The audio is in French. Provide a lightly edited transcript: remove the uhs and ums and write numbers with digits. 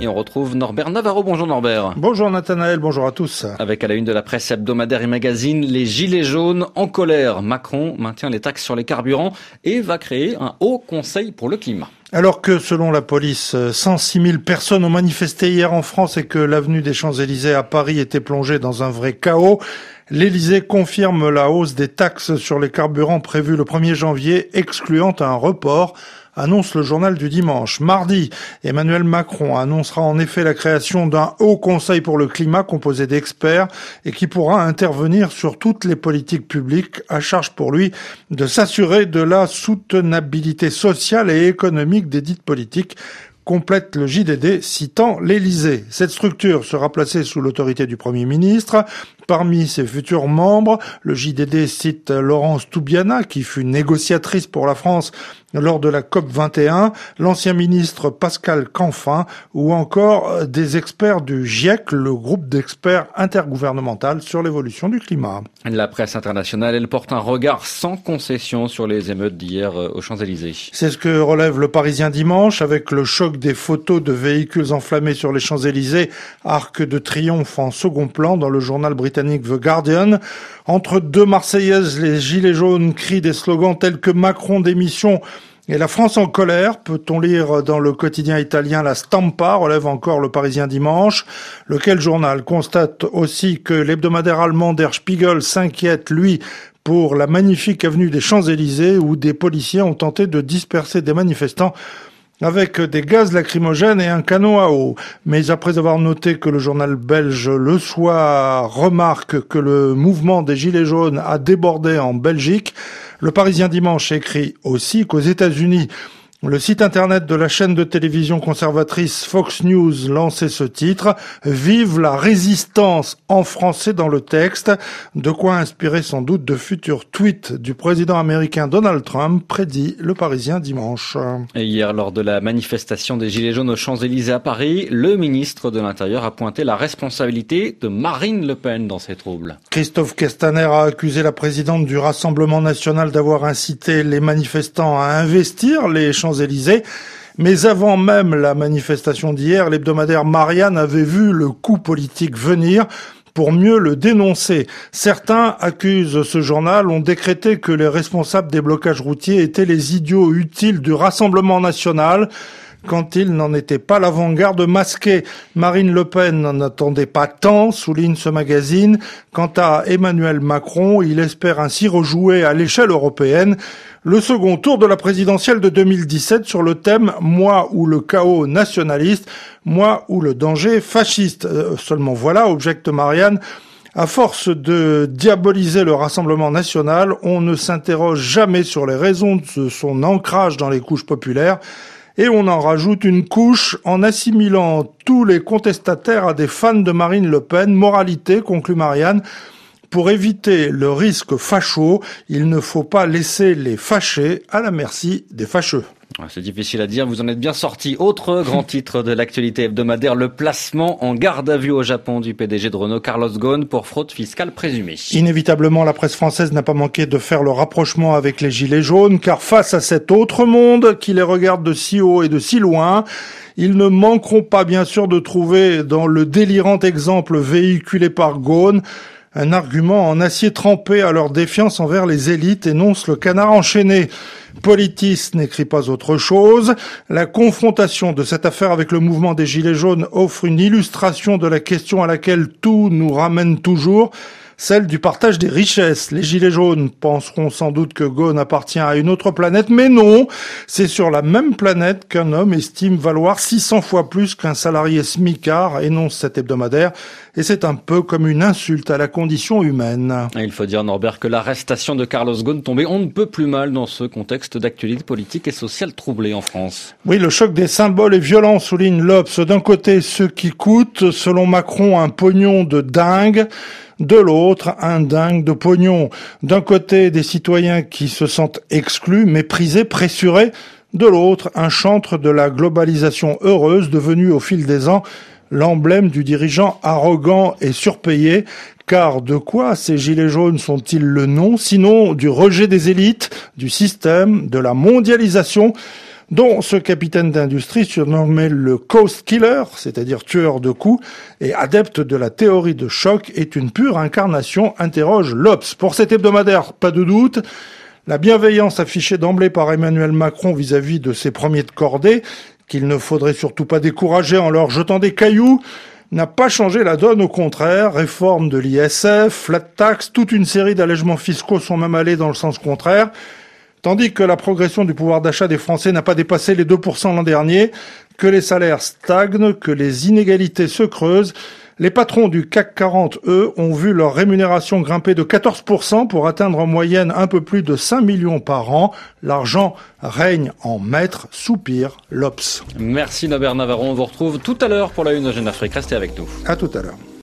Et on retrouve Norbert Navarro. Bonjour Norbert. Bonjour Nathanaël, bonjour à tous. Avec à la une de la presse hebdomadaire et magazine, les gilets jaunes en colère. Macron maintient les taxes sur les carburants et va créer un haut conseil pour le climat. Alors que, selon la police, 106 000 personnes ont manifesté hier en France et que l'avenue des Champs-Élysées à Paris était plongée dans un vrai chaos, l'Élysée confirme la hausse des taxes sur les carburants prévue le 1er janvier, excluant un report, annonce le journal du dimanche. Mardi, Emmanuel Macron annoncera en effet la création d'un haut conseil pour le climat composé d'experts et qui pourra intervenir sur toutes les politiques publiques, à charge pour lui de s'assurer de la soutenabilité sociale et économique des dites politiques, complète le JDD citant l'Élysée. Cette structure sera placée sous l'autorité du Premier ministre. Parmi ses futurs membres, le JDD cite Laurence Toubiana, qui fut négociatrice pour la France lors de la COP21, l'ancien ministre Pascal Canfin, ou encore des experts du GIEC, le groupe d'experts intergouvernemental sur l'évolution du climat. La presse internationale, elle porte un regard sans concession sur les émeutes d'hier aux Champs-Élysées. C'est ce que relève le Parisien dimanche, avec le choc des photos de véhicules enflammés sur les Champs-Élysées, arc de triomphe en second plan dans le journal britannique The Guardian. Entre deux Marseillaises, les gilets jaunes crient des slogans tels que Macron démission et la France en colère, peut-on lire dans le quotidien italien La Stampa, relève encore le Parisien dimanche, lequel journal constate aussi que l'hebdomadaire allemand Der Spiegel s'inquiète, lui, pour la magnifique avenue des Champs-Élysées où des policiers ont tenté de disperser des manifestants avec des gaz lacrymogènes et un canon à eau. Mais après avoir noté que le journal belge Le Soir remarque que le mouvement des Gilets jaunes a débordé en Belgique, le Parisien dimanche écrit aussi qu'aux États-Unis, le site internet de la chaîne de télévision conservatrice Fox News lançait ce titre « Vive la résistance » en français dans le texte, de quoi inspirer sans doute de futurs tweets du président américain Donald Trump, prédit le Parisien dimanche. Et hier, lors de la manifestation des Gilets jaunes aux Champs-Élysées à Paris, le ministre de l'Intérieur a pointé la responsabilité de Marine Le Pen dans ces troubles. Christophe Castaner a accusé la présidente du Rassemblement national d'avoir incité les manifestants à investir les Champs-Élysées. Mais avant même la manifestation d'hier, l'hebdomadaire Marianne avait vu le coup politique venir pour mieux le dénoncer. Certains, accusent ce journal, ont décrété que les responsables des blocages routiers étaient les idiots utiles du Rassemblement national, quand il n'en était pas l'avant-garde masquée. Marine Le Pen n'en attendait pas tant, souligne ce magazine. Quant à Emmanuel Macron, il espère ainsi rejouer à l'échelle européenne le second tour de la présidentielle de 2017 sur le thème « Moi ou le chaos nationaliste, moi ou le danger fasciste ». Seulement voilà, objecte Marianne, à force de diaboliser le Rassemblement national, on ne s'interroge jamais sur les raisons de son ancrage dans les couches populaires. Et on en rajoute une couche en assimilant tous les contestataires à des fans de Marine Le Pen. Moralité, conclut Marianne, pour éviter le risque facho, il ne faut pas laisser les fâchés à la merci des fâcheux. C'est difficile à dire, vous en êtes bien sorti. Autre grand titre de l'actualité hebdomadaire, le placement en garde à vue au Japon du PDG de Renault, Carlos Ghosn, pour fraude fiscale présumée. Inévitablement, la presse française n'a pas manqué de faire le rapprochement avec les Gilets jaunes, car face à cet autre monde qui les regarde de si haut et de si loin, ils ne manqueront pas bien sûr de trouver dans le délirant exemple véhiculé par Ghosn un argument en acier trempé à leur défiance envers les élites, énonce le Canard enchaîné. Politis n'écrit pas autre chose. La confrontation de cette affaire avec le mouvement des Gilets jaunes offre une illustration de la question à laquelle tout nous ramène toujours, celle du partage des richesses. Les Gilets jaunes penseront sans doute que Ghosn appartient à une autre planète, mais non, c'est sur la même planète qu'un homme estime valoir 600 fois plus qu'un salarié smicard, énonce cet hebdomadaire, et c'est un peu comme une insulte à la condition humaine. Il faut dire, Norbert, que l'arrestation de Carlos Ghosn tombait on ne peut plus mal dans ce contexte d'actualité politique et sociale troublée en France. Oui, le choc des symboles est violent, souligne l'Obs. D'un côté, ceux qui coûtent, selon Macron, un pognon de dingue. De l'autre, un dingue de pognon. D'un côté, des citoyens qui se sentent exclus, méprisés, pressurés. De l'autre, un chantre de la globalisation heureuse devenu au fil des ans l'emblème du dirigeant arrogant et surpayé. Car de quoi ces gilets jaunes sont-ils le nom, sinon du rejet des élites, du système, de la mondialisation ? dont ce capitaine d'industrie surnommé le Coast Killer, c'est-à-dire tueur de coups, et adepte de la théorie de choc, est une pure incarnation, interroge l'Obs. Pour cet hebdomadaire, pas de doute, la bienveillance affichée d'emblée par Emmanuel Macron vis-à-vis de ses premiers de cordée, qu'il ne faudrait surtout pas décourager en leur jetant des cailloux, n'a pas changé la donne, au contraire. Réforme de l'ISF, flat tax, toute une série d'allègements fiscaux sont même allés dans le sens contraire. Tandis que la progression du pouvoir d'achat des Français n'a pas dépassé les 2% l'an dernier, que les salaires stagnent, que les inégalités se creusent, les patrons du CAC 40, eux, ont vu leur rémunération grimper de 14% pour atteindre en moyenne un peu plus de 5 millions par an. L'argent règne en maître, soupire l'Obs. Merci Norbert Navarron, on vous retrouve tout à l'heure pour la Une de Jeune Afrique. Restez avec nous. À tout à l'heure.